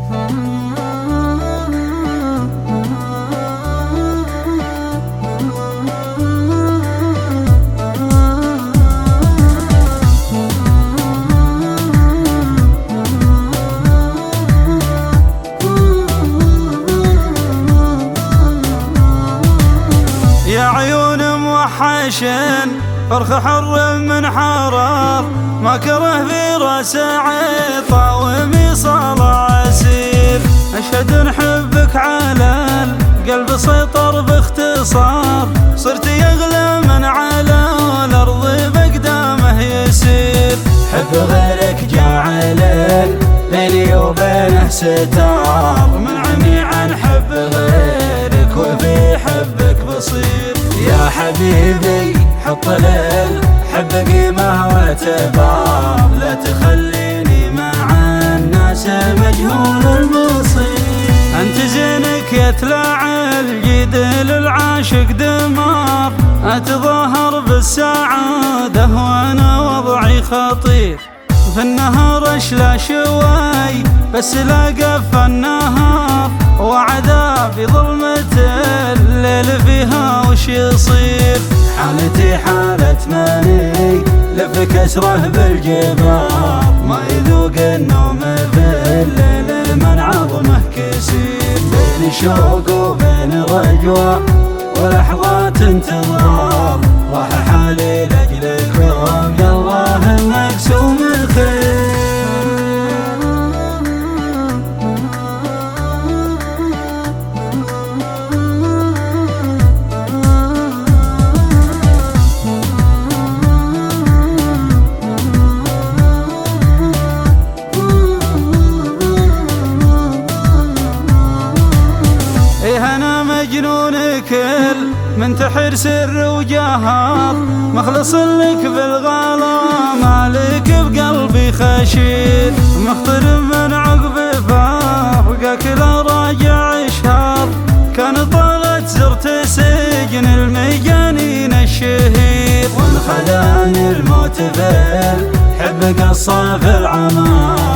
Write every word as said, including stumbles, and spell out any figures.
يا عيون موحشين فرخ حر من حرار، ما كره في راسه عيطة وميصال عسير. أشهد نحبك على القلب سيطر باختصار، صرت يغلى من على الأرض بقدامه يسير. حب غيرك جعل بيني وبينه ستار، من عمي عن حب غيرك وفي حبك بصير. يا حبيبي حط للحب قيمة واعتبار، لا تخليني مع الناس مجهول المصير. أنت زينك يتلع الجيد للعاشق دمار، أتظاهر بالسعادة وأنا وضعي خطير. في النهار اشلى شوي بس لا قف النهار، وعذابي ظلمة الليل فيها وش يصير. حالتي حالة ماني لف كسره بالجبار، ما يذوق النوم في الليل من عظمه كسير. بين شوق وبين رجوة ولحظات انتظار، راح حالي لاجلكم يا الله مقسوم الخير. مجنون كل من تحر سر وجهار، مخلص لك بالغلا مالك بقلبي خشير. مخترب من عقب فارقك لا راجع شهر، كان طالت زرت سجن المجانين الشهير. وانخداني الموت بالحب قصة في العمار،